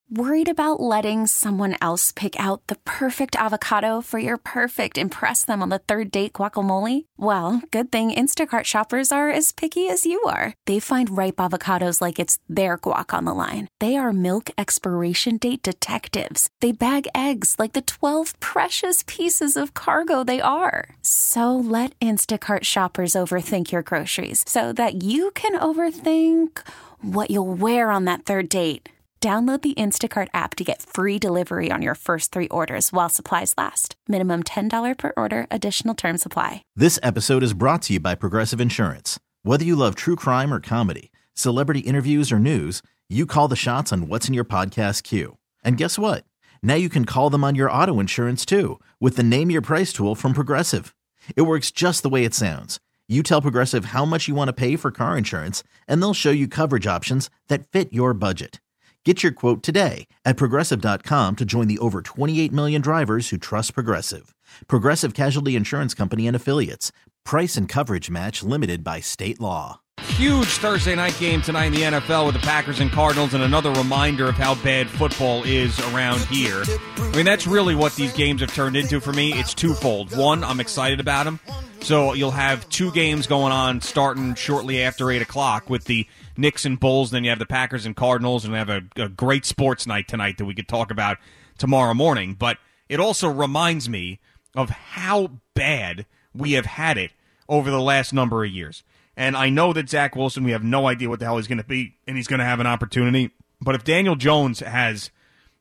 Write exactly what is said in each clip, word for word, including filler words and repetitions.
Worried about letting someone else pick out the perfect avocado for your perfect impress them on the third date guacamole? Well, good thing Instacart shoppers are as picky as you are. They find ripe avocados like it's their guac on the line. They are milk expiration date detectives. They bag eggs like the twelve precious pieces of cargo they are. So let Instacart shoppers overthink your groceries so that you can overthink what you'll wear on that third date. Download the Instacart app to get free delivery on your first three orders while supplies last. Minimum ten dollars per order. Additional terms apply. This episode is brought to you by Progressive Insurance. Whether you love true crime or comedy, celebrity interviews or news, you call the shots on what's in your podcast queue. And guess what? Now you can call them on your auto insurance too with the Name Your Price tool from Progressive. It works just the way it sounds. You tell Progressive how much you want to pay for car insurance, and they'll show you coverage options that fit your budget. Get your quote today at Progressive dot com to join the over twenty-eight million drivers who trust Progressive. Progressive Casualty Insurance Company and Affiliates. Price and coverage match limited by state law. Huge Thursday night game tonight in the N F L with the Packers and Cardinals, and another reminder of how bad football is around here. I mean, that's really what these games have turned into for me. It's twofold. One, I'm excited about them. So you'll have two games going on starting shortly after eight o'clock with the Knicks and Bulls. Then you have the Packers and Cardinals, and we have a, a great sports night tonight that we could talk about tomorrow morning. But it also reminds me of how bad we have had it over the last number of years. And I know that Zach Wilson, we have no idea what the hell he's going to be, and he's going to have an opportunity. But if Daniel Jones has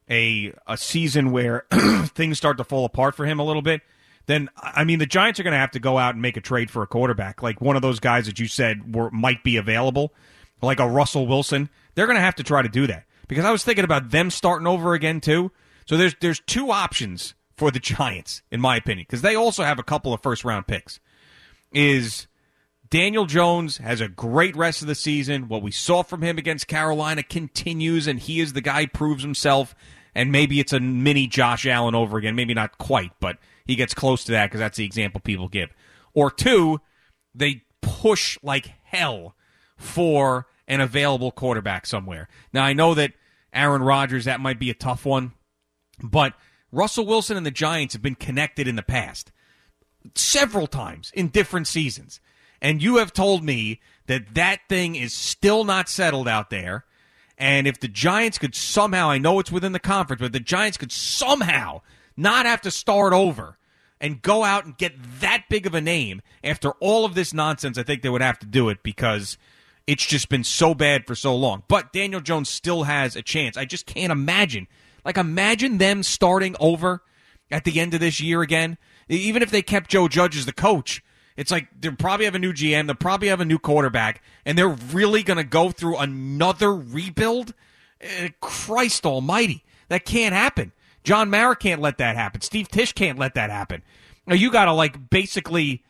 a a season where things start to fall apart for him a little bit, then, I mean, the Giants are going to have to go out and make a trade for a quarterback, like one of those guys that you said were might be available, like a Russell Wilson. They're going to have to try to do that, because I was thinking about them starting over again, too. So there's there's two options for the Giants, in my opinion, because they also have a couple of first-round picks. Is Daniel Jones has a great rest of the season. What we saw from him against Carolina continues, and he is the guy who proves himself, and maybe it's a mini Josh Allen over again. Maybe not quite, but he gets close to that because that's the example people give. Or two, they push like hell for an available quarterback somewhere. Now, I know that Aaron Rodgers, that might be a tough one, but Russell Wilson and the Giants have been connected in the past several times in different seasons. And you have told me that that thing is still not settled out there. And if the Giants could somehow, I know it's within the conference, but the Giants could somehow not have to start over and go out and get that big of a name after all of this nonsense, I think they would have to do it, because it's just been so bad for so long. But Daniel Jones still has a chance. I just can't imagine. Like, imagine them starting over at the end of this year again. Even if they kept Joe Judge as the coach, it's like they'll probably have a new G M, they'll probably have a new quarterback, and they're really going to go through another rebuild? Uh, Christ almighty. That can't happen. John Mara can't let that happen. Steve Tisch can't let that happen. Now, you got to, like, basically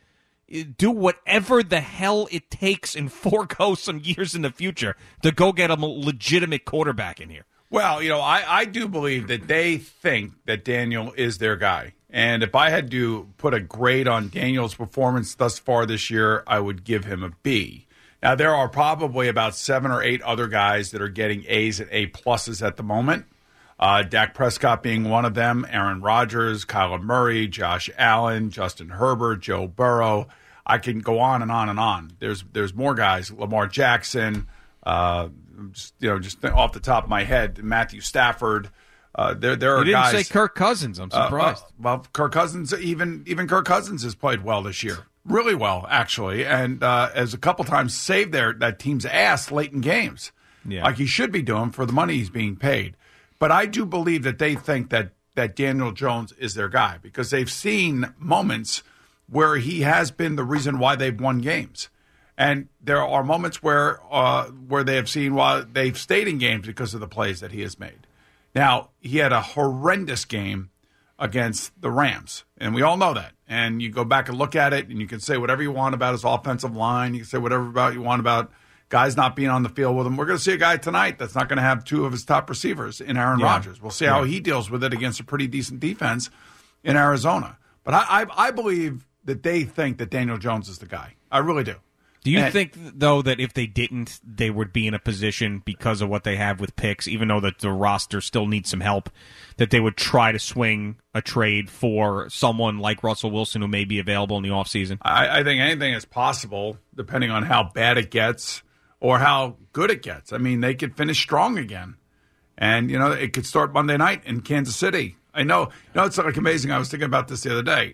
do whatever the hell it takes and forego some years in the future to go get a legitimate quarterback in here. Well, you know, I, I do believe that they think that Daniel is their guy. And if I had to put a grade on Daniel's performance thus far this year, I would give him a B. Now, there are probably about seven or eight other guys that are getting A's and A pluses at the moment. Uh, Dak Prescott being one of them, Aaron Rodgers, Kyler Murray, Josh Allen, Justin Herbert, Joe Burrow. I can go on and on and on. There's there's more guys. Lamar Jackson, uh, just, you know, just off the top of my head, Matthew Stafford. Uh, there, there are you didn't guys. say Kirk Cousins. I'm surprised. Uh, uh, well, Kirk Cousins, even even Kirk Cousins has played well this year, really well actually, and uh, has a couple times saved their that team's ass late in games, yeah. like he should be doing for the money he's being paid. But I do believe that they think that that Daniel Jones is their guy, because they've seen moments where he has been the reason why they've won games. And there are moments where uh, where they have seen why they've stayed in games because of the plays that he has made. Now, he had a horrendous game against the Rams, and we all know that. And you go back and look at it, and you can say whatever you want about his offensive line. You can say whatever about you want about guys not being on the field with him. We're going to see a guy tonight that's not going to have two of his top receivers in Aaron yeah. Rodgers. We'll see yeah. how he deals with it against a pretty decent defense in Arizona. But I, I, I believe that they think that Daniel Jones is the guy. I really do. Do you And- think, though, that if they didn't, they would be in a position because of what they have with picks, even though that the roster still needs some help, that they would try to swing a trade for someone like Russell Wilson who may be available in the offseason? I, I think anything is possible, depending on how bad it gets or how good it gets. I mean, they could finish strong again. And, you know, it could start Monday night in Kansas City. I know. You know, it's like amazing. I was thinking about this the other day.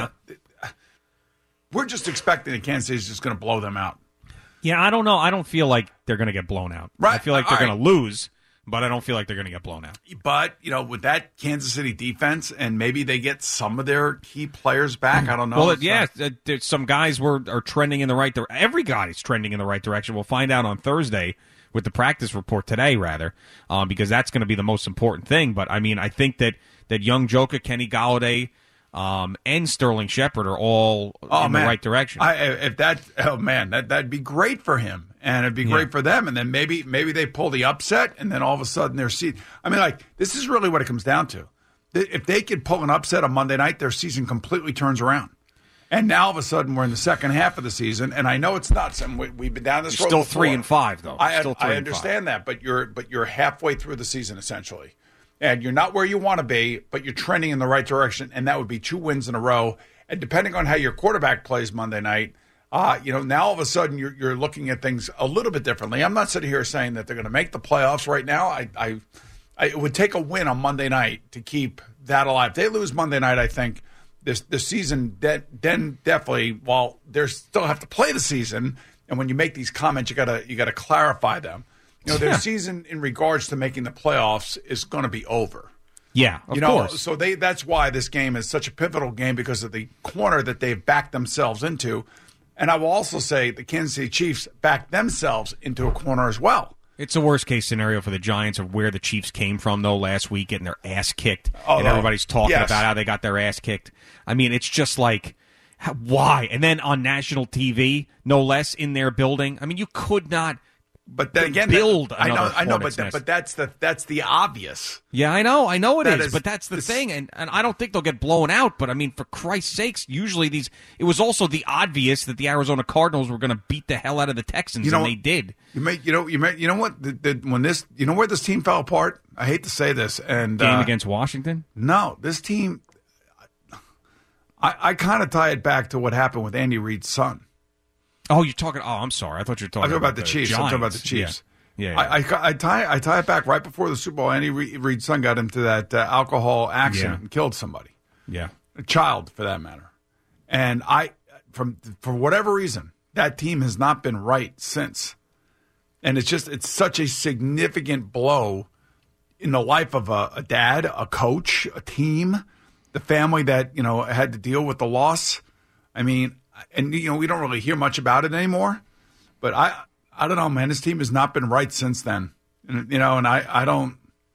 We're just expecting that Kansas City is just going to blow them out. Yeah, I don't know. I don't feel like they're going to get blown out. Right. I feel like they're All going to lose, but I don't feel like they're going to get blown out. But, you know, with that Kansas City defense, and maybe they get some of their key players back, I don't know. Well, It's yeah, not- uh, there's some guys were are trending in the right direction. Every guy is trending in the right direction. We'll find out on Thursday with the practice report today, rather, um, because that's going to be the most important thing. But, I mean, I think that, that young Joker, Kenny Galladay, um, and Sterling Shepard are all Oh, in man. the right direction. I, if that, oh man, that that'd be great for him, and it'd be great Yeah. for them. And then maybe maybe they pull the upset, and then all of a sudden their season. I mean, like this is really what it comes down to. If they could pull an upset on Monday night, their season completely turns around. And now all of a sudden we're in the second half of the season, and I know it's nuts, and we, we've been down this You're road still before. three and five, though. I, Still three I and understand that, but you're but you're halfway through the season essentially. And you're not where you want to be, but you're trending in the right direction, and that would be two wins in a row. And depending on how your quarterback plays Monday night, uh, you know, now all of a sudden you're, you're looking at things a little bit differently. I'm not sitting here saying that they're going to make the playoffs right now. I, I, I, it would take a win on Monday night to keep that alive. If they lose Monday night, I think this the season de- then definitely. While they still have to play the season, and when you make these comments, you gotta you gotta clarify them. You know, their Yeah. season in regards to making the playoffs is going to be over. yeah, of You know, course. so they that's why this game is such a pivotal game because of the corner that they've backed themselves into. And I will also say the Kansas City Chiefs backed themselves into a corner as well. It's a worst-case scenario for the Giants of where the Chiefs came from, though, last week, getting their ass kicked. Oh, and no. everybody's talking Yes. about how they got their ass kicked. I mean, it's just like, how- why? And then on national T V, no less, in their building. I mean, you could not But then again, build I know, another I know, but hornet's that, nest. but that's the that's the obvious. Yeah, I know, I know it That is, is- but that's the this- thing, and, and I don't think they'll get blown out. But I mean, for Christ's sakes, usually these. It was also the obvious that the Arizona Cardinals were going to beat the hell out of the Texans, You know and what? they did. You may, you know, you may, you know what? The, the, when this, you know where this team fell apart. I hate to say this, and Game uh, against Washington. no, this team. I, I kind of tie it back to what happened with Andy Reid's son. Oh, you're talking. Oh, I'm sorry. I thought you were talking, I'm talking about the Chiefs. I'm talking about the Giants. Chiefs. Yeah, yeah. I, I, I tie I tie it back right before the Super Bowl. Andy Re- Reid's son got into that uh, alcohol accident Yeah. and killed somebody, yeah. a child for that matter. And I, from for whatever reason, that team has not been right since. And it's just it's such a significant blow in the life of a, a dad, a coach, a team, the family that you know had to deal with the loss. I mean, and you know we don't really hear much about it anymore. But I, I don't know, man. This team has not been right since then. And, you know, and I, I don't.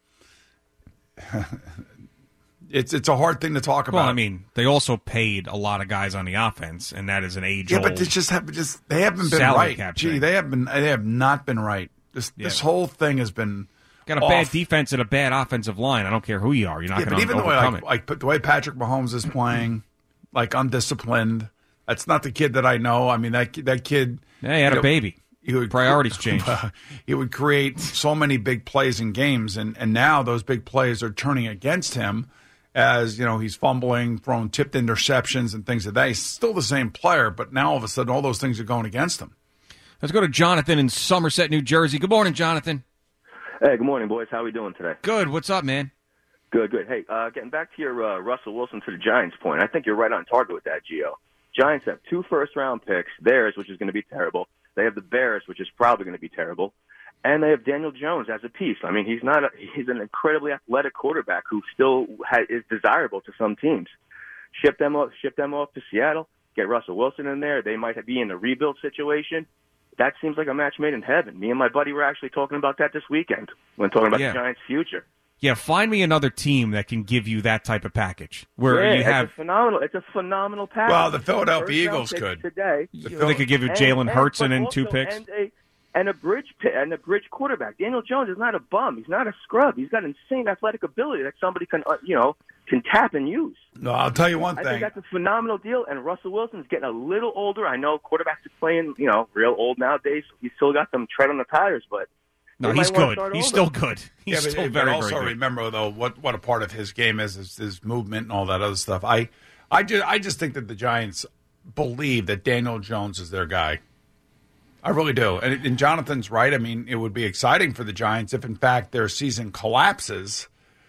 it's it's a hard thing to talk about. Well, I mean, they also paid a lot of guys on the offense, and that is an age yeah, old. but they just have just they haven't been salary right. cap Gee, thing. they have been they have not been right. This this Yeah. whole thing has been got a off. bad defense and a bad offensive line. I don't care who you are. You're not Yeah, going but to even the way overcome like, it. like the way Patrick Mahomes is playing, like undisciplined. That's not the kid that I know. I mean that that kid. Yeah, he had you a know, baby. He would, Priorities changed. He would create so many big plays in games, and, and now those big plays are turning against him as, you know, he's fumbling, throwing tipped interceptions and things like that. He's still the same player, but now all of a sudden all those things are going against him. Let's go to Jonathan in Somerset, New Jersey. Good morning, Jonathan. Hey, good morning, boys. How are we doing today? Good. What's up, man? Good, good. Hey, uh, getting back to your uh, Russell Wilson to the Giants point, I think you're right on target with that, Gio. Giants have two first-round picks, theirs, which is going to be terrible. They have the Bears, which is probably going to be terrible. And they have Daniel Jones as a piece. I mean, he's not a, he's an incredibly athletic quarterback who still ha- is desirable to some teams. Ship them off, ship them off to Seattle, get Russell Wilson in there. They might be in a rebuild situation. That seems like a match made in heaven. Me and my buddy were actually talking about that this weekend when talking about Yeah. the Giants' future. Yeah, find me another team that can give you that type of package where yeah, you it's have. a phenomenal. It's a phenomenal package. Well, the Philadelphia First round Eagles pick could. today. They could give you And- Jalen and- Hurts but and in two also- picks. and a and a bridge pi- and a bridge quarterback. Daniel Jones is not a bum. He's not a scrub. He's got insane athletic ability that somebody can uh, you know can tap and use. No, I'll tell you one I thing. think that's a phenomenal deal, and Russell Wilson's getting a little older. I know quarterbacks are playing, you know, real old nowadays. So he's still got them tread on the tires, but no, he's good. He's still good. He's yeah, but, still but very, also very good. Remember, though, what, what a part of his game is, is his movement and all that other stuff. I, I, just, I just think that the Giants believe that Daniel Jones is their guy. I really do. And, and Jonathan's right. I mean, it would be exciting for the Giants if, in fact, their season collapses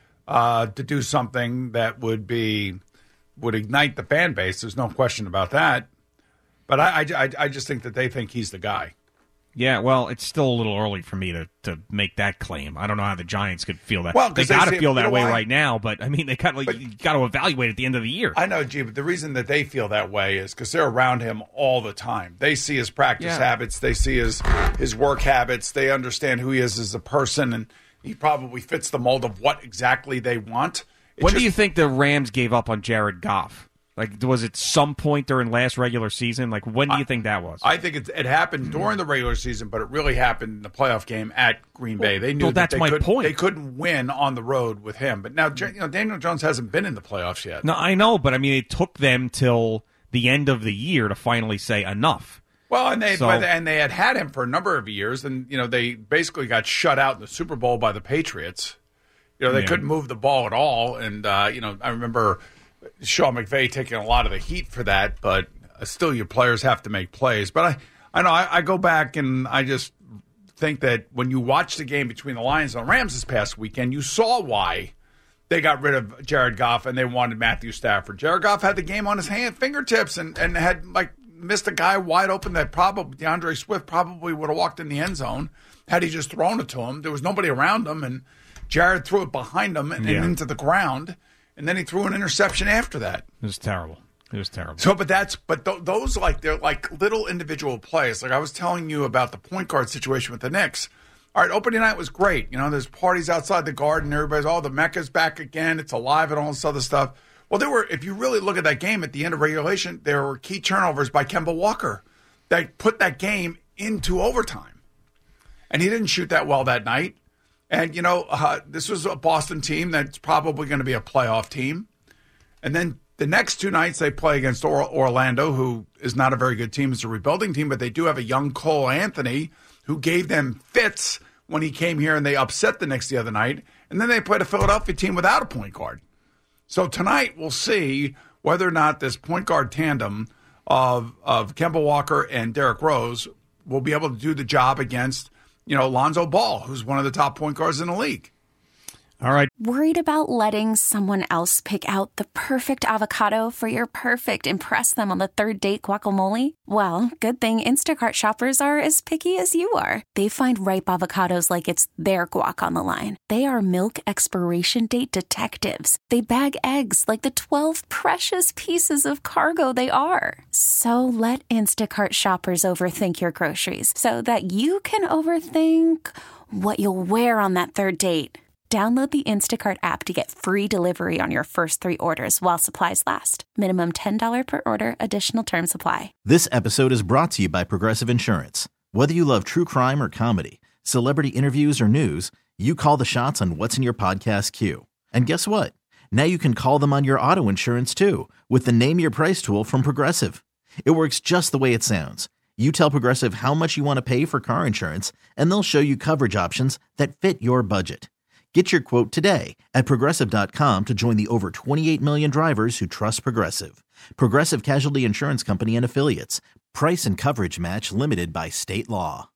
uh, to do something that would be would ignite the fan base. There's no question about that. But I, I, I just think that they think he's the guy. Yeah, well, it's still a little early for me to, to make that claim. I don't know how the Giants could feel that. Well, they they got to say- feel you that know way why? right now, but I mean, they got like, But- you got to evaluate at the end of the year. I know, G, but the reason that they feel that way is because they're around him all the time. They see his practice Yeah. habits. They see his his work habits. They understand who he is as a person, and he probably fits the mold of what exactly they want. It when just- do you think the Rams gave up on Jared Goff? Like, was it some point during last regular season? Like, when do you think that was? I think it, it happened during the regular season, but it really happened in the playoff game at Green Bay. They knew well, that that's they, my couldn't, point. they couldn't win on the road with him. But now, you know, Daniel Jones hasn't been in the playoffs yet. No, I know, but I mean, it took them till the end of the year to finally say enough. Well, and they So- but, and they had had him for a number of years, and you know they basically got shut out in the Super Bowl by the Patriots. You know they Yeah. couldn't move the ball at all, and uh, you know I remember Sean McVay taking a lot of the heat for that. But uh, still, your players have to make plays. But I, I know I, I go back and I just think that when you watch the game between the Lions and the Rams this past weekend, you saw why they got rid of Jared Goff and they wanted Matthew Stafford. Jared Goff had the game on his hand fingertips and, and had like missed a guy wide open that probably DeAndre Swift probably would have walked in the end zone had he just thrown it to him. There was nobody around him, and Jared threw it behind him and, Yeah. and into the ground, and then he threw an interception after that. It was terrible. It was terrible. So, but that's but th- those like they're like little individual plays. Like I was telling you about the point guard situation with the Knicks. All right, opening night was great. You know, there's parties outside the Garden. Everybody's, oh, the Mecca's back again. It's alive and all this other stuff. Well, there were, if you really look at that game at the end of regulation, there were key turnovers by Kemba Walker that put that game into overtime. And he didn't shoot that well that night. And, you know, uh, this was a Boston team that's probably going to be a playoff team. And then the next two nights they play against or- Orlando, who is not a very good team. It's a rebuilding team, but they do have a young Cole Anthony who gave them fits when he came here and they upset the Knicks the other night. And then they played a Philadelphia team without a point guard. So tonight we'll see whether or not this point guard tandem of of Kemba Walker and Derrick Rose will be able to do the job against, you know, Lonzo Ball, who's one of the top point guards in the league. All right. Worried about letting someone else pick out the perfect avocado for your perfect impress them on the third date guacamole? Well, good thing Instacart shoppers are as picky as you are. They find ripe avocados like it's their guac on the line. They are milk expiration date detectives. They bag eggs like the twelve precious pieces of cargo they are. So let Instacart shoppers overthink your groceries so that you can overthink what you'll wear on that third date. Download the Instacart app to get free delivery on your first three orders while supplies last. Minimum ten dollars per order. Additional terms apply. This episode is brought to you by Progressive Insurance. Whether you love true crime or comedy, celebrity interviews or news, you call the shots on what's in your podcast queue. And guess what? Now you can call them on your auto insurance too with the Name Your Price tool from Progressive. It works just the way it sounds. You tell Progressive how much you want to pay for car insurance, and they'll show you coverage options that fit your budget. Get your quote today at Progressive dot com to join the over twenty-eight million drivers who trust Progressive. Progressive Casualty Insurance Company and Affiliates. Price and coverage match limited by state law.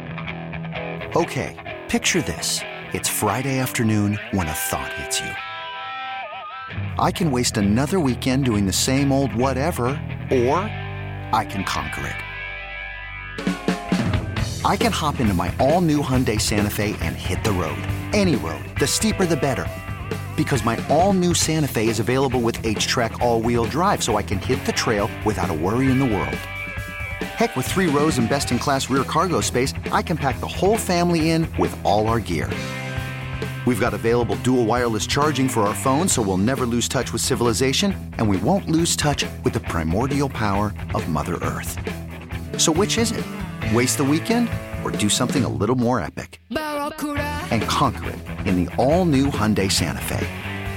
Okay, picture this. It's Friday afternoon when a thought hits you. I can waste another weekend doing the same old whatever, or I can conquer it. I can hop into my all-new Hyundai Santa Fe and hit the road. Any road. The steeper, the better. Because my all-new Santa Fe is available with H-Track all-wheel drive, so I can hit the trail without a worry in the world. Heck, with three rows and best-in-class rear cargo space, I can pack the whole family in with all our gear. We've got available dual wireless charging for our phones, so we'll never lose touch with civilization, and we won't lose touch with the primordial power of Mother Earth. So which is it? Waste the weekend or do something a little more epic? And conquer it in the all-new Hyundai Santa Fe.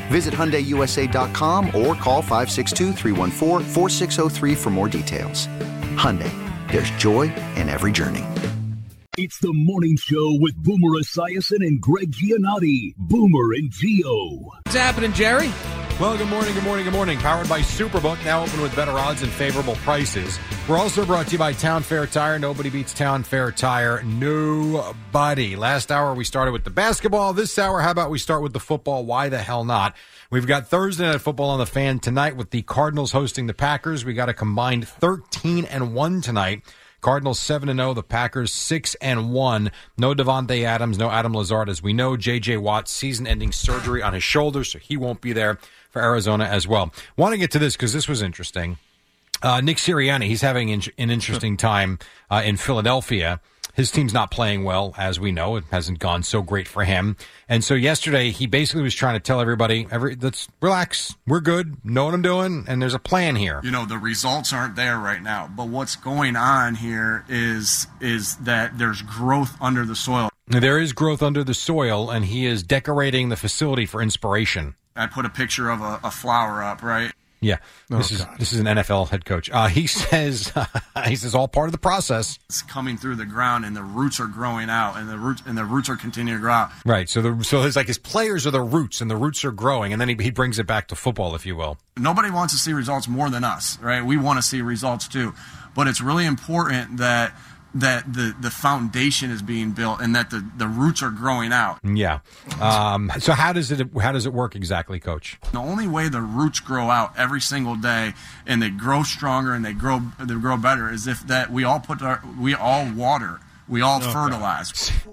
Visit Hyundai U S A dot com or call five six two, three one four, four six zero three for more details. Hyundai, there's joy in every journey. It's the morning show with Boomer Esiason and Greg Giannotti. Boomer and Gio. What's happening, Jerry? Well, good morning, good morning, good morning. Powered by Superbook, now open with better odds and favorable prices. We're also brought to you by Town Fair Tire. Nobody beats Town Fair Tire. Nobody. Last hour, we started with the basketball. This hour, how about we start with the football? Why the hell not? We've got Thursday Night Football on the Fan tonight with the Cardinals hosting the Packers. We got a combined thirteen and one tonight. Cardinals seven and oh, the Packers six and one. No Devontae Adams, no Adam Lazard. As we know, J J. Watt, season-ending surgery on his shoulder, so he won't be there for Arizona as well. Want to get to this because this was interesting. Uh, Nick Sirianni, he's having an interesting time uh, in Philadelphia. His team's not playing well, as we know. It hasn't gone so great for him. And so yesterday, he basically was trying to tell everybody, every, let's relax. We're good. Know what I'm doing. And there's a plan here. You know, the results aren't there right now. But what's going on here is is that there's growth under the soil. There is growth under the soil, and he is decorating the facility for inspiration. I put a picture of a, a flower up, right? Yeah, this oh, is God. This is an N F L head coach. Uh, he says he says all part of the process. It's coming through the ground, and the roots are growing out, and the roots and the roots are continuing to grow out. Right. So the so it's like his players are the roots, and the roots are growing, and then he he brings it back to football, if you will. Nobody wants to see results more than us, right? We want to see results too, but it's really important that. that the, the foundation is being built and that the, the roots are growing out. Yeah. Um, so how does it how does it work exactly, Coach? The only way the roots grow out every single day and they grow stronger and they grow they grow better is if that we all put our we all water. We all oh, fertilize.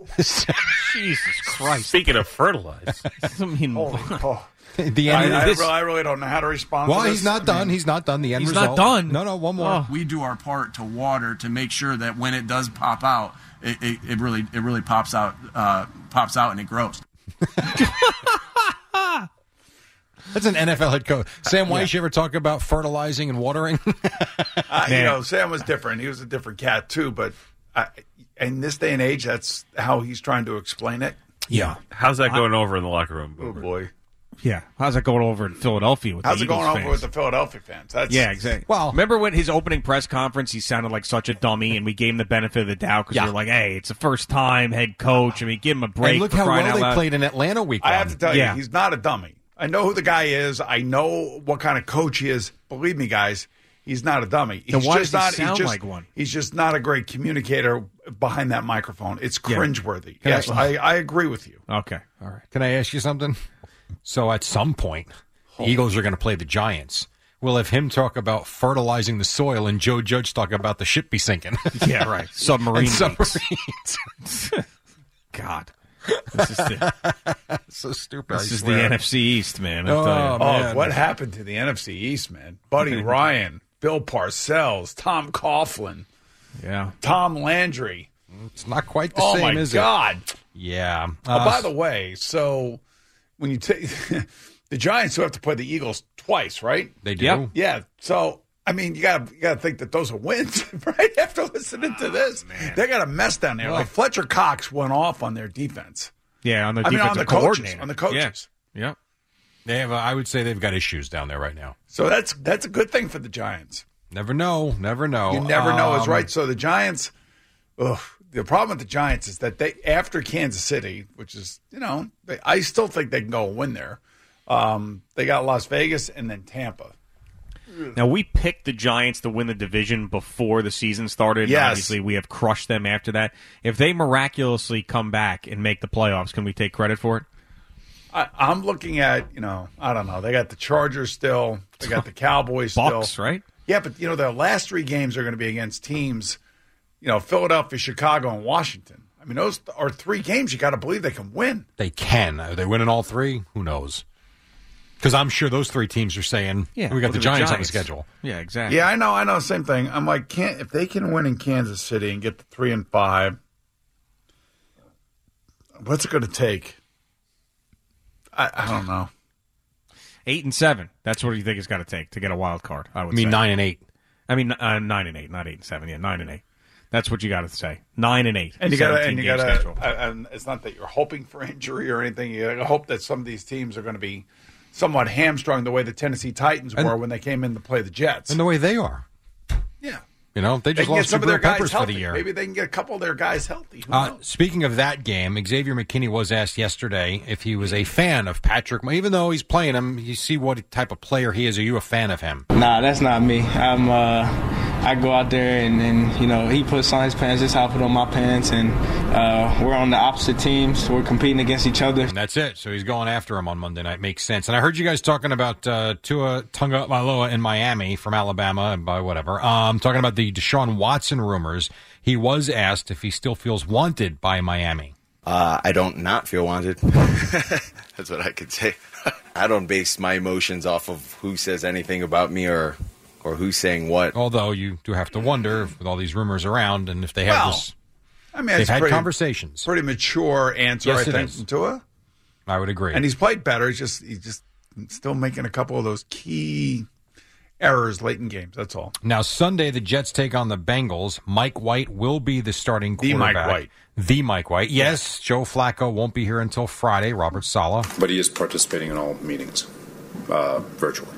Jesus Christ. Speaking of fertilize. I mean, oh. The end I, of this, I, really, I really don't know how to respond well, to this. he's not done. I mean, he's not done. The end he's result. He's not done. No, no, one more. Oh. We do our part to water to make sure that when it does pop out, it, it, it really it really pops out uh, pops out and it grows. That's an N F L head coach. Sam Weiss, yeah. You ever talk about fertilizing and watering? uh, you know, Sam was different. He was a different cat, too. But I, in this day and age, that's how he's trying to explain it. Yeah. How's that going I, over in the locker room? Oh, boy. Yeah. How's that going over in Philadelphia with How's the it going Eagles over fans? with the Philadelphia fans? That's, yeah, exactly. Well, remember when his opening press conference, he sounded like such a dummy, and we gave him the benefit of the doubt because yeah. we were like, hey, it's the first time head coach. I mean, give him a break. And look for how well they loud. played in Atlanta week I one. have to tell yeah. you, he's not a dummy. I know who the guy is. I know what kind of coach he is. Believe me, guys, he's not a dummy. He's then why just does he not, sound he's just, like one? He's just not a great communicator behind that microphone. It's cringeworthy. Yeah. Yes, I, I agree with you. Okay. All right. Can I ask you something? So at some point, the Eagles are going to play the Giants. We'll have him talk about fertilizing the soil and Joe Judge talk about the ship be sinking. Yeah, right. Submarine. submarines. God. This is the, so stupid. This is the N F C East, man. Oh, oh, man. What happened to the N F C East, man? Buddy Ryan, Bill Parcells, Tom Coughlin, yeah, Tom Landry. It's not quite the oh same, my is God. it? Yeah. Uh, Uh, by the way, so when you take the Giants, who have to play the Eagles twice, right? They do. Yep. Yeah. So I mean, you got you got to think that those are wins, right? After listening to this, oh, they got a mess down there. Well, like Fletcher Cox went off on their defense. Yeah, on the I mean, on the coaches, coordinator. on the coaches. Yeah. yeah. They have. A, I would say they've got issues down there right now. So that's that's a good thing for the Giants. Never know. Never know. You never um, know is right. So the Giants. Ugh, the problem with the Giants is that they after Kansas City, which is you know, they, I still think they can go and win there. Um, they got Las Vegas and then Tampa. Now, we picked the Giants to win the division before the season started. Yes. And obviously, we have crushed them after that. If they miraculously come back and make the playoffs, can we take credit for it? I, I'm looking at, you know, I don't know. They got the Chargers still. They got the Cowboys Bucks, still. right? Yeah, but, you know, their last three games are going to be against teams, you know, Philadelphia, Chicago, and Washington. I mean, those are three games you got to believe they can win. They can. Are they winning all three? Who knows? Because I'm sure those three teams are saying, yeah, we got the, the Giants, Giants on the schedule. Yeah, exactly. Yeah, I know, I know. Same thing. I'm like, can't if they can win in Kansas City and get to three and five, what's it going to take? I, I don't know. Eight and seven. That's what you think it's got to take to get a wild card. I would. I mean, say. nine and eight. I mean, uh, nine and eight, not eight and seven. Yeah, nine and eight. That's what you got to say. Nine and eight. And you got to, and you got to. And it's not that you're hoping for injury or anything. You got to hope that some of these teams are going to be somewhat hamstrung the way the Tennessee Titans And- were when they came in to play the Jets. And the way they are. Yeah. You know, they They just can get lost some of their Jabril guys Peppers for healthy. the year. Maybe they can get a couple of their guys healthy. Who Uh, knows? speaking of that game, Xavier McKinney was asked yesterday if he was a fan of Patrick. Even though he's playing him, you see what type of player he is. Are you a fan of him? Nah, that's not me. I'm. Uh, I go out there and, and you know he puts on his pants, just how I put on my pants, and uh, we're on the opposite teams. We're competing against each other. And that's it. So he's going after him on Monday night. Makes sense. And I heard you guys talking about uh, Tua Tagovailoa in Miami from Alabama and by whatever. Um, talking about the Deshaun Watson rumors. He was asked if he still feels wanted by Miami. Uh, I don't not feel wanted. That's what I could say. I don't base my emotions off of who says anything about me or or who's saying what. Although you do have to wonder if, with all these rumors around and if they have Well, this. I mean, they've it's had pretty, conversations. Pretty mature answer, Yes, I it think, is. from Tua. I would agree. And he's played better. He's just he's just still making a couple of those key errors late in games. That's all. Now, Sunday, the Jets take on the Bengals. Mike White will be the starting The Mike quarterback. White. The Mike White. Yes, Joe Flacco won't be here until Friday. Robert Saleh. But he is participating in all meetings uh, virtually.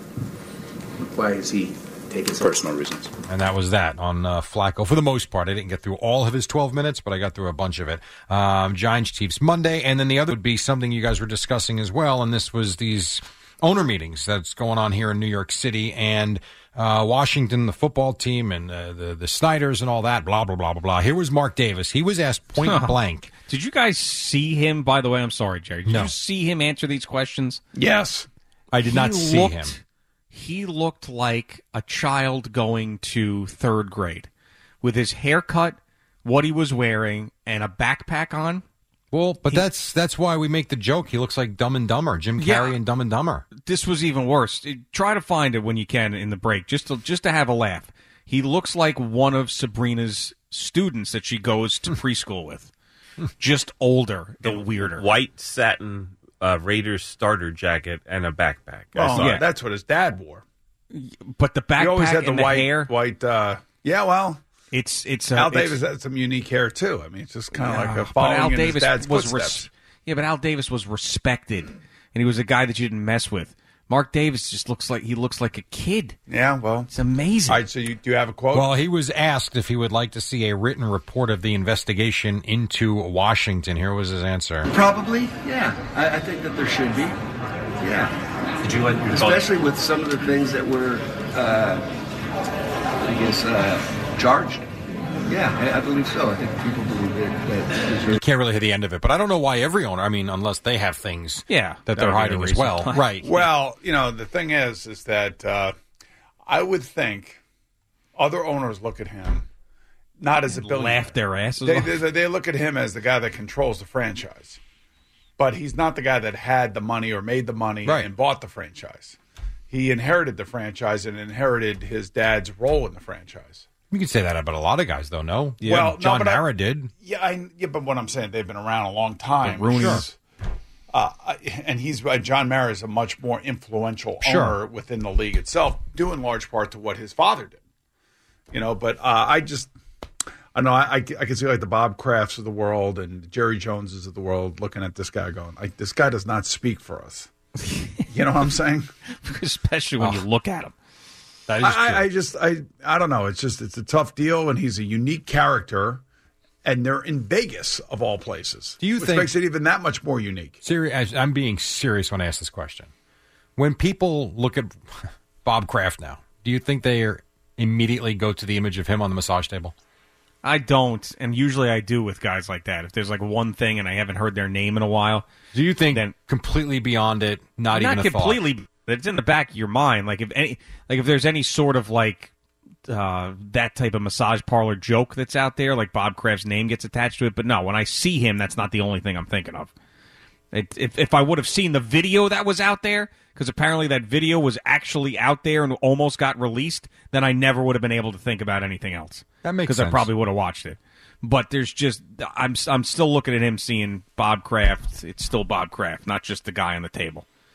Why is he taking personal reasons? And that was that on uh, Flacco for the most part. I didn't get through all of his twelve minutes, but I got through a bunch of it. Um, Giants Chiefs Monday, and then the other would be something you guys were discussing as well, and this was these owner meetings that's going on here in New York City and uh, Washington, the football team, and uh, the the Snyders and all that. Blah blah blah blah blah. Here was Mark Davis. He was asked point Huh. blank. Did you guys see him? By the way, I'm sorry, Jerry. Did No. you see him answer these questions? Yes. I did He not see looked- him. He looked like a child going to third grade with his haircut, what he was wearing, and a backpack on. Well, but that's that's why we make the joke. He looks like Dumb and Dumber, Jim Yeah. Carrey and Dumb and Dumber. This was even worse. Try to find it when you can in the break, just to, just to have a laugh. He looks like one of Sabrina's students that she goes to preschool with, just older and weirder. White satin uh, Raiders starter jacket and a backpack. I Oh, saw yeah, it. that's what his dad wore. But the backpack He always had the and the white, hair. white. Uh, yeah, well, It's it's uh, Al it's- Davis had some unique hair too. I mean, it's just kind of Yeah, like a but following Al in Davis his dad's was footsteps. res- yeah, but Al Davis was respected, and he was a guy that you didn't mess with. Mark Davis just looks like he looks like a kid. Yeah, well, it's amazing. All right, so you, do you have a quote? Well, he was asked if he would like to see a written report of the investigation into Washington. Here was his answer. Probably, yeah. I, I think that there should be. Yeah. Did you like your Especially with some of the things that were, uh, I guess, uh, charged. Yeah, I, I believe so. I think people believe that. that You can't really hear the end of it, but I don't know why every owner. I mean, unless they have things Yeah, that that they're would be hiding the as reason. well. Right. Well, you know, the thing is, is that uh, I would think other owners look at him not as a billionaire. Laugh their asses They, off. they, they look at him as the guy that controls the franchise, but he's not the guy that had the money or made the money Right. and bought the franchise. He inherited the franchise and inherited his dad's role in the franchise. You can say that about a lot of guys, though, no? Well, no, John but I- Mara did. Yeah, I, yeah, but what I'm saying, they've been around a long time. The Rooney. He's- Uh, I- and he's uh, John Mara is a much more influential Sure. owner within the league itself, due in large part to what his father did. You know, but uh, I just, I know I, I, I can see like the Bob Crafts of the world and the Jerry Joneses of the world looking at this guy going, like, this guy does not speak for us. You know what I'm saying? Especially when Oh. you look at him. That is I, true. I, I just, I, I don't know. It's just, it's a tough deal, and he's a unique character, and they're in Vegas of all places. Do you which think- makes it even that much more unique? Serious, I'm being serious when I ask this question. When people look at Bob Kraft now, do you think they are immediately go to the image of him on the massage table? I don't, and usually I do with guys like that. If there's like one thing and I haven't heard their name in a while, Do you think then completely beyond it, not, not even a completely. thought? It's in the back of your mind. Like if any, like if there's any sort of like uh, that type of massage parlor joke that's out there, like Bob Kraft's name gets attached to it. But no, when I see him, that's not the only thing I'm thinking of. It, if if I would have seen the video that was out there, because apparently that video was actually out there and almost got released, then I never would have been able to think about anything else. That makes Because I sense. probably would have watched it. But there's just I'm I'm still looking at him seeing Bob Kraft. It's still Bob Kraft, not just the guy on the table.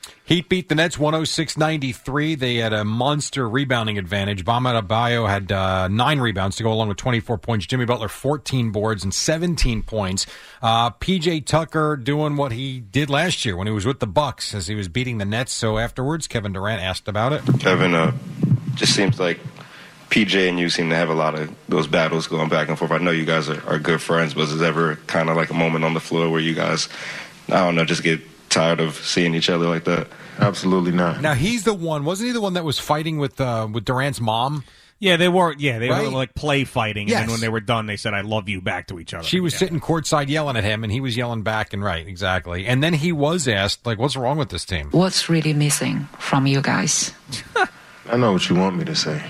Heat beat the Nets one oh six ninety-three. They had a monster rebounding advantage. Bam Adebayo had uh, nine rebounds to go along with twenty-four points. Jimmy Butler, fourteen boards and seventeen points. Uh, P J Tucker doing what he did last year when he was with the Bucks as he was beating the Nets. So afterwards, Kevin Durant asked about it. Kevin, uh, just seems like P J and you seem to have a lot of those battles going back and forth. I know you guys are, are good friends, but is there ever kind of like a moment on the floor where you guys, I don't know, just get tired of seeing each other like that? Absolutely not. Now, he's the one, wasn't he the one that was fighting with uh, with Durant's mom? Yeah, they were. Yeah, they Right? were like play fighting, Yes. and then when they were done, they said, "I love you" back to each other. She was Yeah. sitting courtside yelling at him, and he was yelling back, and right, exactly. And then he was asked, like, what's wrong with this team? What's really missing from you guys? I know what you want me to say.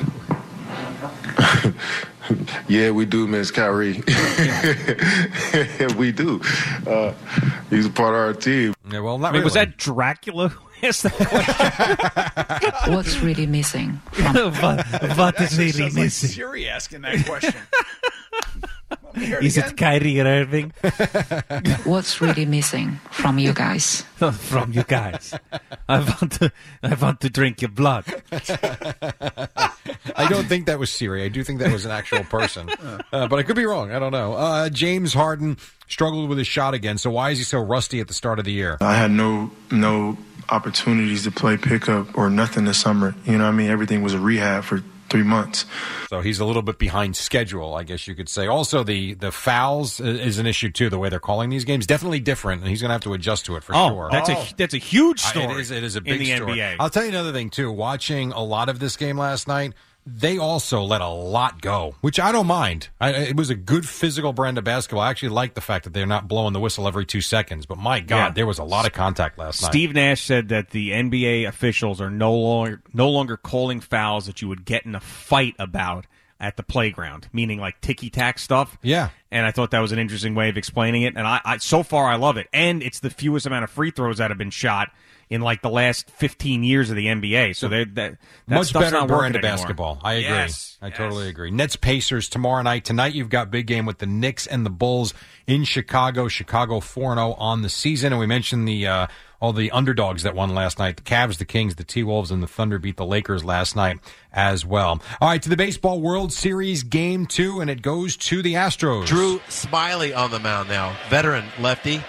Yeah, we do miss Kyrie. We do. Uh, he's a part of our team. Yeah, well, I mean, was that Dracula who asked that question? What's really missing? what, what is really Sounds like missing? Siri asking that question. Is it Kyrie Irving? What's really missing from you guys? From you guys. I want to. I want to drink your blood. I don't think that was Siri. I do think that was an actual person. Uh, but I could be wrong. I don't know. Uh, James Harden struggled with his shot again. So why is he so rusty at the start of the year? I had no no opportunities to play pickup or nothing this summer. You know what I mean? Everything was a rehab for three months. So he's a little bit behind schedule, I guess you could say. Also, the, the fouls is an issue, too, the way they're calling these games. Definitely different, and he's going to have to adjust to it for Oh, sure. that's a that's a huge Uh, story. It is, it is a in big the story. N B A. I'll tell you another thing, too. Watching a lot of this game last night, they also let a lot go, which I don't mind. I, it was a good physical brand of basketball. I actually like the fact that they're not blowing the whistle every two seconds. But, my God, Yeah. there was a lot of contact last night. Steve Nash said that the N B A officials are no longer no longer calling fouls that you would get in a fight about at the playground, meaning like ticky-tack stuff. Yeah. And I thought that was an interesting way of explaining it. And I, I so far, I love it. And it's the fewest amount of free throws that have been shot in like the last fifteen years of the N B A. So they that, that Much stuff's better not brand working of anymore. basketball. I agree. Yes, I yes. totally agree. Nets Pacers tomorrow night. Tonight you've got big game with the Knicks and the Bulls in Chicago. Chicago four and oh on the season. And we mentioned the uh, all the underdogs that won last night. The Cavs, the Kings, the T-Wolves, and the Thunder beat the Lakers last night as well. All right, to the Baseball World Series game two, and it goes to the Astros. Drew Smiley on the mound now. Veteran lefty.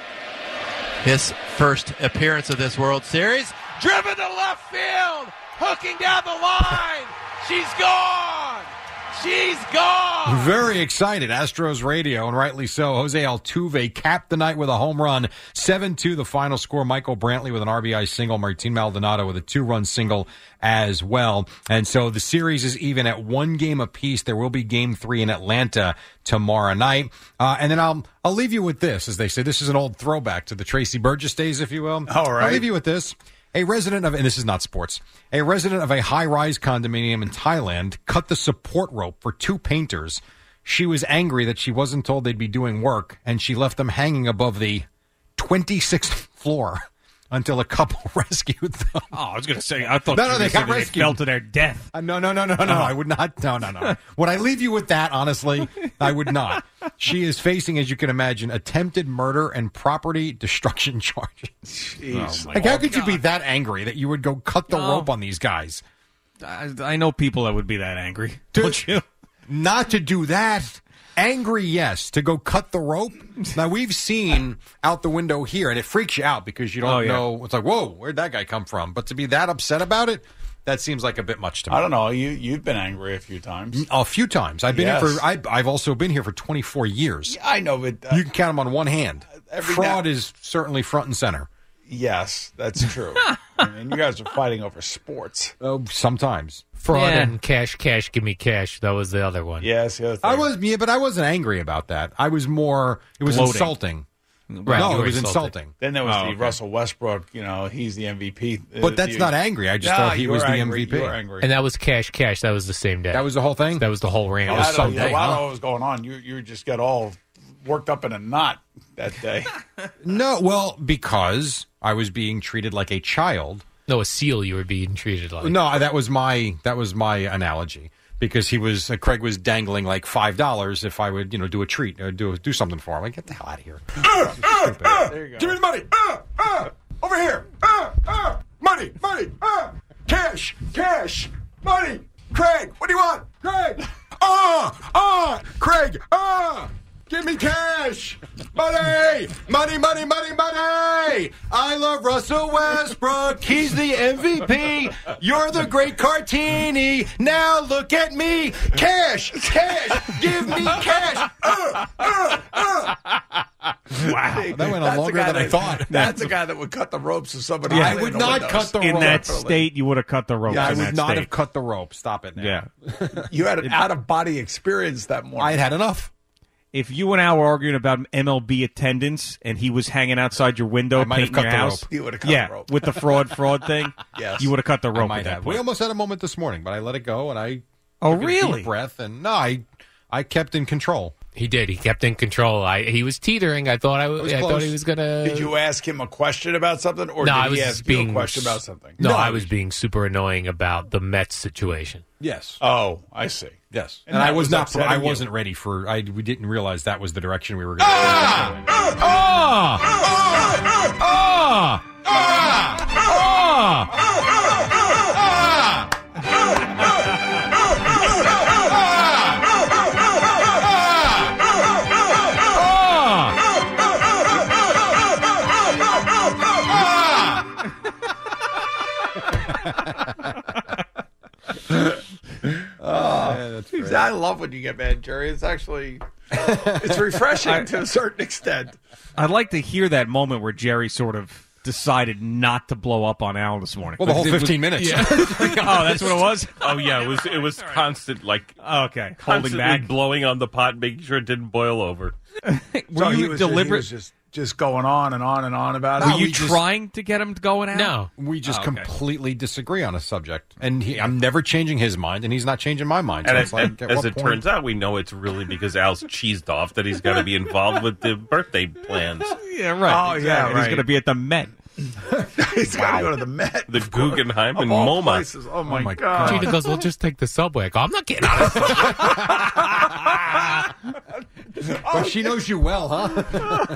His first appearance of this World Series. Driven to left field. Hooking down the line. She's gone. She's gone. Very excited. Astros radio, and rightly so. Jose Altuve capped the night with a home run. seven two the final score. Michael Brantley with an R B I single. Martin Maldonado with a two-run single as well. And so the series is even at one game apiece. There will be game three in Atlanta tomorrow night. Uh, and then I'll I'll leave you with this, as they say. This is an old throwback to the Tracy Burgess days, if you will. All right. I'll leave you with this. A resident of, and this is not sports, a resident of a high-rise condominium in Thailand cut the support rope for two painters. She was angry that she wasn't told they'd be doing work, and she left them hanging above the twenty-sixth floor until a couple rescued them. Oh, I was going to say, I thought No, no, you they said got that rescued. fell to their death. Uh, no, no, no, no, no. I would not. No, no, no. Would I leave you with that, honestly? I would not. She is facing, as you can imagine, attempted murder and property destruction charges. Jeez. Like, how could you be that angry that you would go cut the No. rope on these guys? I, I know people that would be that angry. Don't you? Not to do that. Angry, yes. To go cut the rope. Now, we've seen out the window here, and it freaks you out because you don't Oh, yeah. know. It's like, whoa, where'd that guy come from? But to be that upset about it, that seems like a bit much to me. I don't know. You you've been angry a few times. A few times. I've been Yes. here for. I, I've also been here for twenty-four years. Yeah, I know, but uh, You can count them on one hand. every Fraud now- is certainly front and center. yes, that's true. I mean, you guys are fighting over sports. Oh, sometimes. Fraud Yeah. and cash, cash, give me cash. That was the other one. Yes, the other I thing. was, yeah, but I wasn't angry about that. I was more. It was Gloating. insulting. Right, no, you it were was insulted. insulting. Then there was Oh, the okay. Russell Westbrook. You know, he's the M V P. But that's You- not angry. I just Nah, thought he you was were the angry. M V P. You were angry. And that was cash, cash. That was the same day. That was the whole thing. That was the whole rant. That I was don't, Sunday, yeah, well, I don't huh? know what was going on. You you just got all worked up in a knot that day. No, well, because I was being treated like a child. No, a seal you were being treated like. No, that was my that was my analogy. Because he was, uh, Craig was dangling like five dollars if I would, you know, do a treat, or do do something for him. Like, get the hell out of here! There you go. Give me the money! Uh, uh. over here. Ah, ah, money, money, ah, cash, cash, money. Craig, what do you want? Craig. Ah, ah, Craig, ah. Give me cash! Money! Money, money, money, money! I love Russell Westbrook. He's the M V P. You're the great Cartini. Now look at me. Cash! Cash! Give me cash! Uh, uh, uh. Wow. That went on longer than I thought. That's a guy that would cut the ropes if somebody Yeah, was I would in not windows. cut the In rope. that state, you would have cut the rope. Yeah, I in would that not state. have cut the rope. Stop it now. Yeah. You had an out-of-body experience that morning. I had had enough. If you and I were arguing about M L B attendance and he was hanging outside your window I might have painting cut your the house, rope. You would have cut yeah, the rope. with the fraud fraud thing, Yes. you would have cut the I rope might at that have. point. We almost had a moment this morning, but I let it go and I Oh, took a really? deep breath and no, I I kept in control. He did. He kept in control. I he was teetering. I thought I, It was I thought close. he was gonna. Did you ask him a question about something, or no, did I was he just ask being you a question about something? No, I was being super annoying about the Mets situation. Yes. Oh, I see. Yes. And And, I that was, was not. upsetting I you. wasn't ready for. I we didn't realize that was the direction we were going. Ah! Ah! Ah! Ah! Ah! I love when you get mad, Jerry. It's actually it's refreshing to a certain extent. I'd like to hear that moment where Jerry sort of decided not to blow up on Al this morning. Well, the whole It was- fifteen minutes. Yeah. Oh, that's what it was? Oh yeah, it was it was constant like okay, holding constantly back. blowing on the pot, making sure it didn't boil over. Were So he you was deliberate? Just, he was just just going on and on and on about it. Were you we just- trying to get him going out? No. We just Oh, okay. completely disagree on a subject, and he, I'm never changing his mind, and he's not changing my mind. So And it's it- like, and at as what it point- turns out, we know it's really because Al's cheesed off that he's got to be involved with the birthday plans. Yeah, right. Oh, exactly. yeah, He's right. going to be at the Met. He's got to go to the Met. The Guggenheim Of in all MoMA. places. Oh my, my god! Gina goes, "We'll just take the subway." I go, "I'm not getting on it." But she knows you well, huh?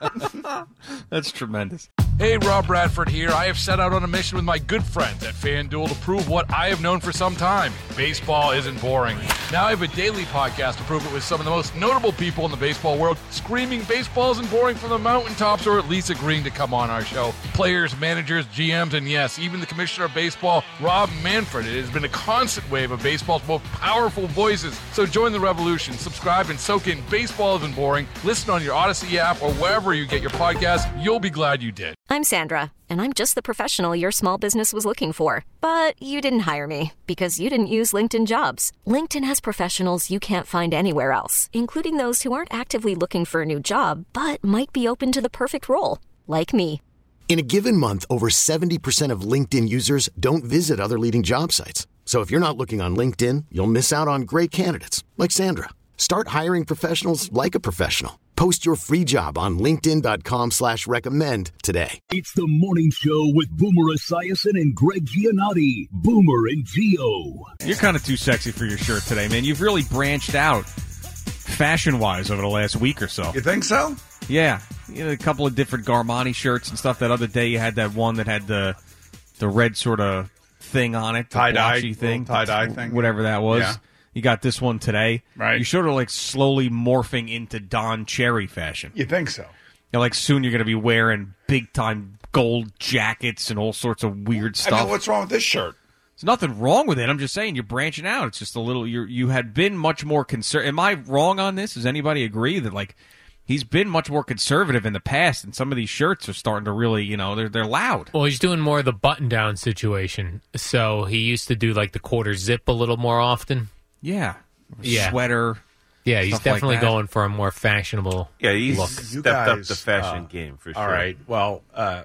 That's tremendous. Hey, Rob Bradford here. I have set out on a mission with my good friends at FanDuel to prove what I have known for some time. Baseball isn't boring. Now I have a daily podcast to prove it with some of the most notable people in the baseball world screaming baseball isn't boring from the mountaintops, or at least agreeing to come on our show. Players, managers, G Ms, and yes, even the commissioner of baseball, Rob Manfred. It has been a constant wave of baseball's most powerful voices. So join the revolution. Subscribe and soak in Baseball Isn't Boring. Listen on your Odyssey app or wherever you get your podcasts. You'll be glad you did. I'm Sandra, and I'm just the professional your small business was looking for. But you didn't hire me because you didn't use LinkedIn Jobs. LinkedIn has professionals you can't find anywhere else, including those who aren't actively looking for a new job, but might be open to the perfect role, like me. In a given month, over seventy percent of LinkedIn users don't visit other leading job sites. So if you're not looking on LinkedIn, you'll miss out on great candidates like Sandra. Start hiring professionals like a professional. Post your free job on linkedin.com slash recommend today. It's the morning show with Boomer Esiason and Greg Giannotti. Boomer and Gio. You're kind of too sexy for your shirt today, man. You've really branched out fashion-wise over the last week or so. You think so? Yeah. You know, a couple of different Garmani shirts and stuff. That other day you had that one that had the the red sort of thing on it. the Tie-dye, blotchy thing. little tie-dye thing. Whatever that was. Yeah. You got this one today. Right. You're sort of like slowly morphing into Don Cherry fashion. You think so? You know, like soon you're going to be wearing big-time gold jackets and all sorts of weird I stuff. mean, what's wrong with this shirt? There's nothing wrong with it. I'm just saying you're branching out. It's just a little. You you had been much more concerned. Am I wrong on this? Does anybody agree that like he's been much more conservative in the past, and some of these shirts are starting to really, you know, they're they're loud. Well, he's doing more of the button-down situation. So he used to do like the quarter zip a little more often. Yeah, Yeah. sweater. Yeah, he's stuff like definitely that. going for a more fashionable Yeah, he's look. stepped up the fashion uh, game for sure. All right. Well, uh,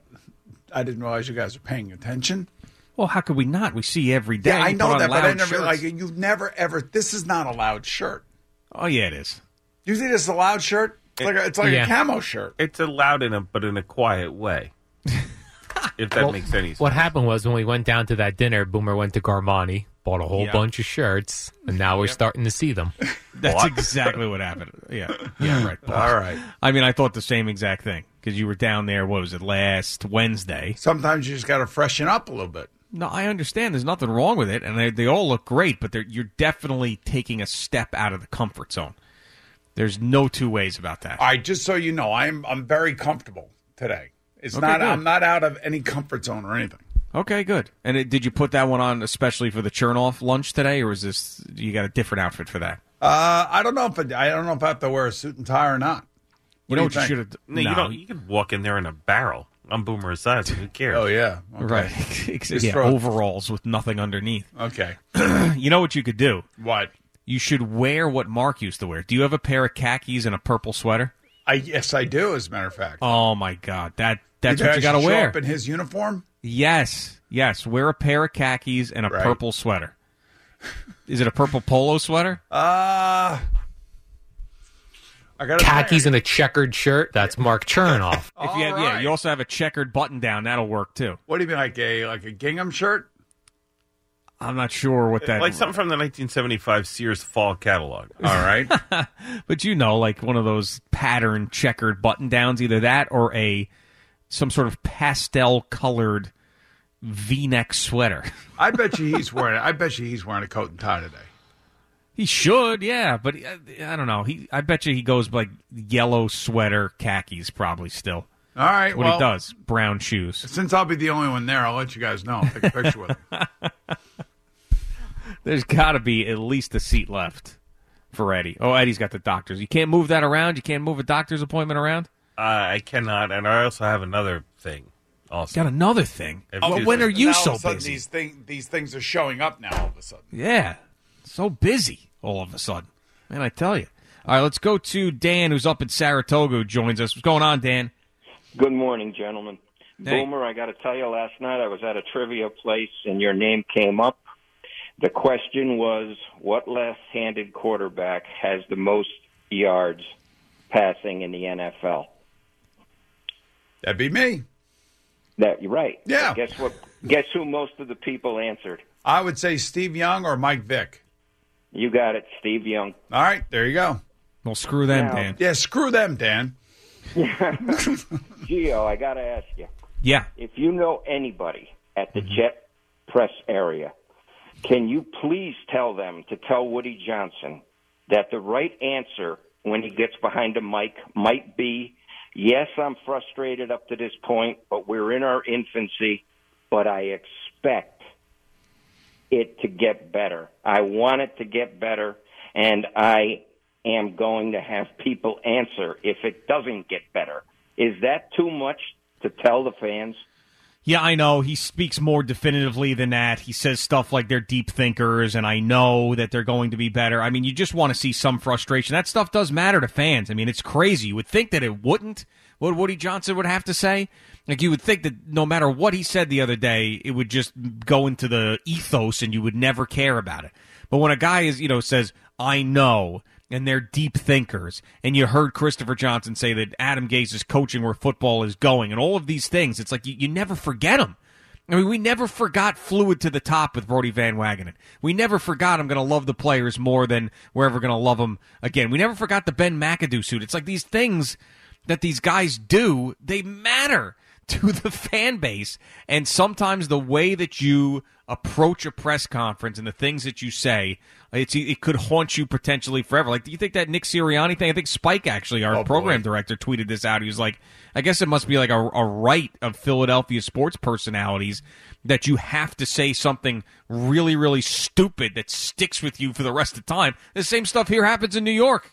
I didn't realize you guys are paying attention. Well, how could we not? We see you every day. Yeah, I You know put on that, but I loud never shirts. like you've never ever. This is not a loud shirt. Oh yeah, it is. You think this is a loud shirt? It's like a, it's like Yeah. a camo shirt. It's a loud in a but in a quiet way. If that Well, makes any sense. What happened was when we went down to that dinner, Boomer went to Garmani, bought a whole Yeah. bunch of shirts, and now we're starting to see them. That's exactly what happened. Yeah, yeah, right. All right. I mean, I thought the same exact thing. because you were down there, what was it, last Wednesday. Sometimes you just got to freshen up a little bit. No, I understand. There's nothing wrong with it, and they, they all look great, but you're definitely taking a step out of the comfort zone. There's no two ways about that. All right, just so you know, I'm I'm very comfortable today. It's Okay, not good. I'm not out of any comfort zone or anything. Okay, good. And it, did you put that one on especially for the Chernoff lunch today, or is this you got a different outfit for that? Uh, I don't know if it, I don't know if I have to wear a suit and tie or not. You What know do what you think? should have. No, you don't. You could walk in there in a barrel. I'm Boomer Esiason. Who cares? Oh yeah, okay. Right. Just yeah, throw- overalls with nothing underneath. Okay. You know what you could do? What? You should wear what Mark used to wear. Do you have a pair of khakis and a purple sweater? I yes, I do. As a matter of fact, Oh my God, that that's Either what I you got to should show wear. up in his uniform. Yes, yes. Wear a pair of khakis and a Right. purple sweater. Is it a purple polo sweater? Uh I got Khakis and a checkered shirt. That's Mark Chernoff. If you have, yeah, you also have a checkered button down. That'll work too. What do you mean, like a like a gingham shirt? I'm not sure what that. Like something from the nineteen seventy-five Sears fall catalog. All right. But you know, like one of those pattern checkered button downs, either that or a some sort of pastel colored V-neck sweater. I bet you he's wearing. I bet you he's wearing a coat and tie today. He should, yeah, but uh, I don't know. He, I bet you he goes like yellow sweater, khakis, probably still. All right. That's what well, he does. Brown shoes. Since I'll be the only one there, I'll let you guys know. I'll take a picture with him. There's got to be at least a seat left for Eddie. Oh, Eddie's got the doctors. You can't move that around. You can't move a doctor's appointment around. Uh, I cannot, and I also have another thing. Also, Got another thing. If Well, you- when are you Now, so all of a sudden, busy? These thing, these things are showing up now. All of a sudden. Yeah, so busy all of a sudden. Man, I tell you. All right, let's go to Dan, who's up in Saratoga, who joins us. What's going on, Dan? Good morning, gentlemen. Hey. Boomer, I got to tell you, last night I was at a trivia place and your name came up. The question was, what left-handed quarterback has the most yards passing in the N F L? That'd be me. That you're right. Yeah. Guess what? Guess who most of the people answered? I would say Steve Young or Mike Vick. You got it, Steve Young. All right, there you go. Well, screw them, Now- Dan. Yeah, screw them, Dan. Gio, I got to ask you. Yeah. If you know anybody at the Mm-hmm. Jet Press area, can you please tell them to tell Woody Johnson that the right answer when he gets behind a mic might be, yes, I'm frustrated up to this point, but we're in our infancy, but I expect it to get better. I want it to get better, and I am going to have people answer if it doesn't get better. Is that too much to tell the fans? Yeah, I know. He speaks more definitively than that. He says stuff like they're deep thinkers, and I know that they're going to be better. I mean, you just want to see some frustration. That stuff does matter to fans. I mean, it's crazy. You would think that it wouldn't, what Woody Johnson would have to say. Like, you would think that no matter what he said the other day, it would just go into the ethos and you would never care about it. But when a guy is, you know, says, I know, and they're deep thinkers, and you heard Christopher Johnson say that Adam Gase is coaching where football is going, and all of these things, it's like you, you never forget them. I mean, we never forgot fluid to the top with Brody Van Wagenen. We never forgot I'm going to love the players more than we're ever going to love them again. We never forgot the Ben McAdoo suit. It's like these things that these guys do, they matter to the fan base. And sometimes the way that you approach a press conference and the things that you say, it's it could haunt you potentially forever. Like, do you think that Nick Sirianni thing? I think Spike, actually, our Oh, program boy. director, tweeted this out. He was like, I guess it must be like a, a right of Philadelphia sports personalities that you have to say something really, really stupid that sticks with you for the rest of the time. The same stuff here happens in New York.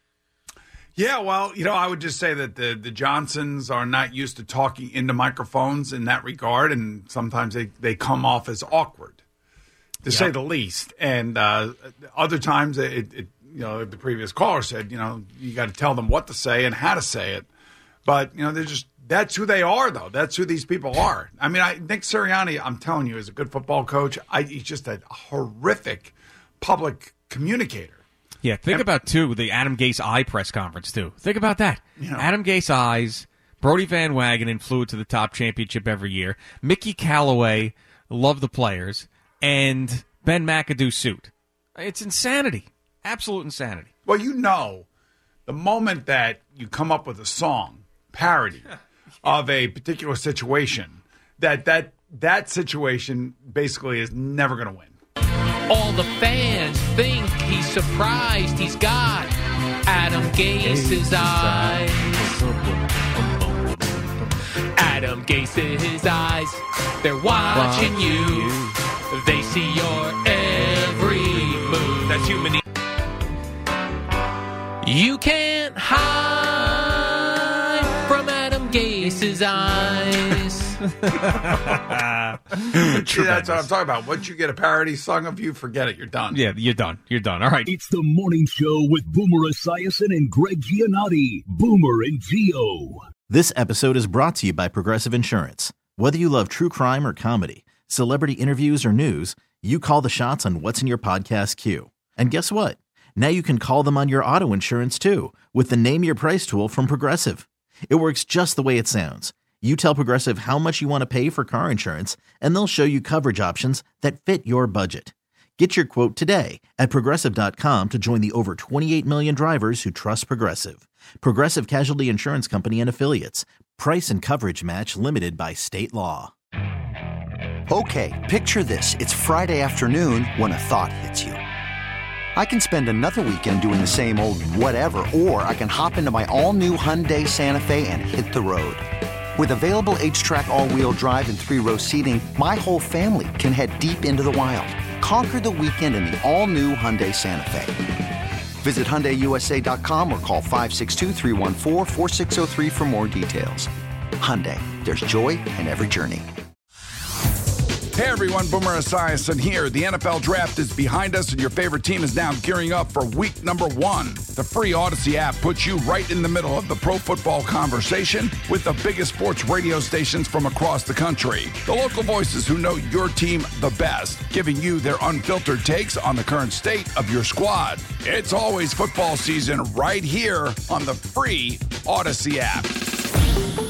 Yeah, well, you know, I would just say that the, the Johnsons are not used to talking into microphones in that regard, and sometimes they, they come off as awkward, to say the least. And uh, other times, it, it, you know, the previous caller said, you know, you got to tell them what to say and how to say it. But, you know, they're just, that's who they are, though. That's who these people are. I mean, I, Nick Sirianni, I'm telling you, is a good football coach. I, he's just a horrific public communicator. Yeah, think about, too, the Adam Gase eye press conference, too. Think about that. You know. Adam Gase eyes, Brody Van Wagenen flew to the top championship every year, Mickey Callaway, love the players, and Ben McAdoo suit. It's insanity. Absolute insanity. Well, you know, the moment that you come up with a song parody of a particular situation, that that that situation basically is never going to win. All the fans think he's surprised he's got Adam Gase's eyes. Adam Gase's eyes, they're watching you. They see your every move. That's human. You can't hide from Adam Gase's eyes. See, that's what I'm talking about. Once you get a parody song of you, forget it. You're done. Yeah, you're done. You're done. All right. It's the morning show with Boomer Esiason and Greg Giannotti. Boomer and Gio. This episode is brought to you by Progressive Insurance. Whether you love true crime or comedy, celebrity interviews or news, you call the shots on what's in your podcast queue. And guess what? Now you can call them on your auto insurance too with the Name Your Price tool from Progressive. It works just the way it sounds. You tell Progressive how much you want to pay for car insurance, and they'll show you coverage options that fit your budget. Get your quote today at Progressive dot com to join the over twenty-eight million drivers who trust Progressive. Progressive Casualty Insurance Company and Affiliates. Price and coverage match limited by state law. Okay, picture this. It's Friday afternoon when a thought hits you. I can spend another weekend doing the same old whatever, or I can hop into my all-new Hyundai Santa Fe and hit the road. With available H-Track all-wheel drive and three-row seating, my whole family can head deep into the wild. Conquer the weekend in the all-new Hyundai Santa Fe. Visit Hyundai U S A dot com or call five six two, three one four, four six zero three for more details. Hyundai, there's joy in every journey. Hey everyone, Boomer Esiason here. The N F L Draft is behind us and your favorite team is now gearing up for week number one. The free Odyssey app puts you right in the middle of the pro football conversation with the biggest sports radio stations from across the country. The local voices who know your team the best, giving you their unfiltered takes on the current state of your squad. It's always football season right here on the free Odyssey app.